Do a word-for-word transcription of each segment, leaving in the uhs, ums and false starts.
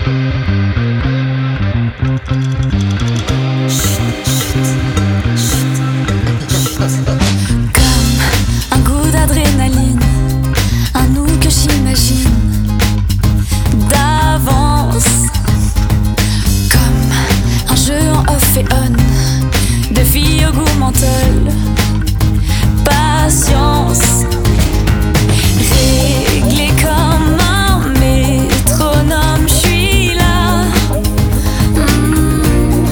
Un goût d'adrénaline, un nous que j'imagine d'avance, comme un jeu en off et on, de filles au goût menthol. Patience, réglé comme un métronome, je suis là. Mmh.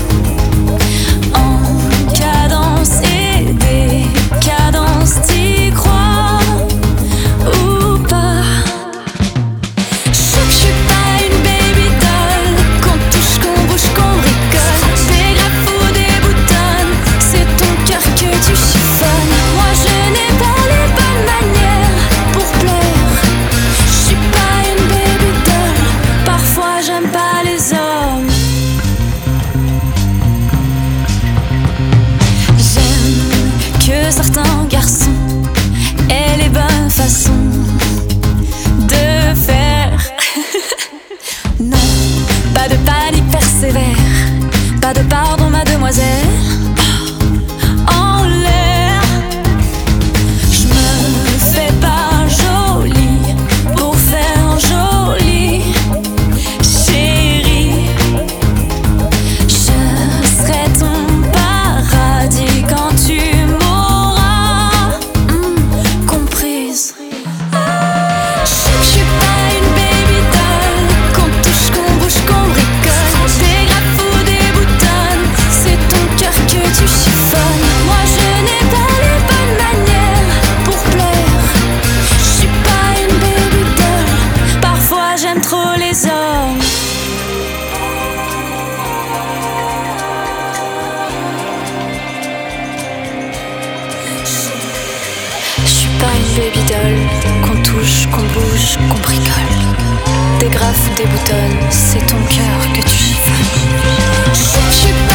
En cadence et décadence, t'y crois ou pas? Je sais que je suis pas une baby doll, qu'on touche, qu'on bouge, qu'on bricole. Des grappes ou des boutonnes, c'est ton cœur que tu chiffonnes. Moi je n'ai pas les bonnes manières pour plaire. Je suis pas une baby doll, parfois j'aime pas les hommes. J'aime que certains garçons aient les bonnes façons de faire. Non, pas de panique, persévère. Pas de pardon, mademoiselle. En l'air, je me fais pas jolie pour faire jolie, chérie. Je serai ton paradis quand tu m'auras hmm, comprise. Je sais que je suis pas une baby doll, qu'on touche, qu'on bouge, qu'on bricole. Des grappes ou des boutonnes, c'est ton cœur que tu chiffonnes. Moi je n'ai pas les bonnes manières pour plaire. Je suis pas une baby doll, parfois j'aime trop les hommes. Je suis pas une baby doll, qu'on touche, qu'on bouge, qu'on bricole. Des graffes, des boutonnes, c'est ton cœur que tu chiffonnes. Je sais que je suis